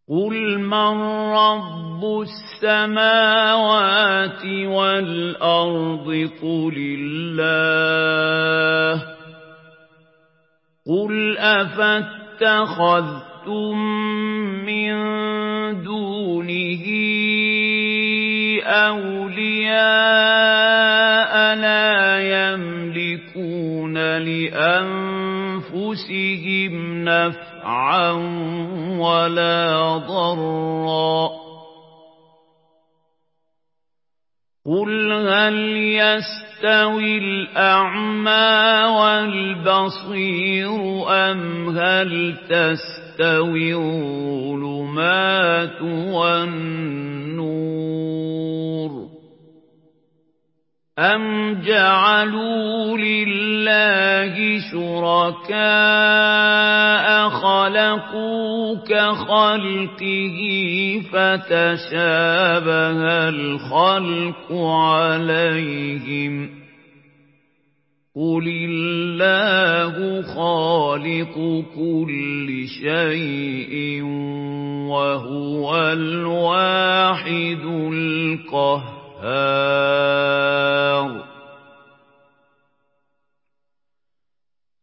قُلْ مَن رَّبُّ السَّمَاوَاتِ وَالْأَرْضِ قُلِ اللَّهُ ۚ قُلْ أَفَاتَّخَذْتُم مِّن دُونِهِ أَوْلِيَاءَ لَا يَمْلِكُونَ لِأَنفُسِهِمْ نَفْعًا وَلَا ضَرًّا ۚ قُلْ هَلْ يَسْتَوِي الْأَعْمَىٰ وَالْبَصِيرُ أَمْ هَلْ تَسْتَوِي الظُّلُمَاتُ وَالنُّورُ أَمْ جَعَلُوا لِلَّهِ شُرَكَاءَ خَلَقُوا كَخَلْقِهِ فَتَشَابَهَ الْخَلْقُ عَلَيْهِمْ ۚ قُلِ اللَّهُ خَالِقُ كُلِّ شَيْءٍ وَهُوَ الْوَاحِدُ الْقَهَّارُ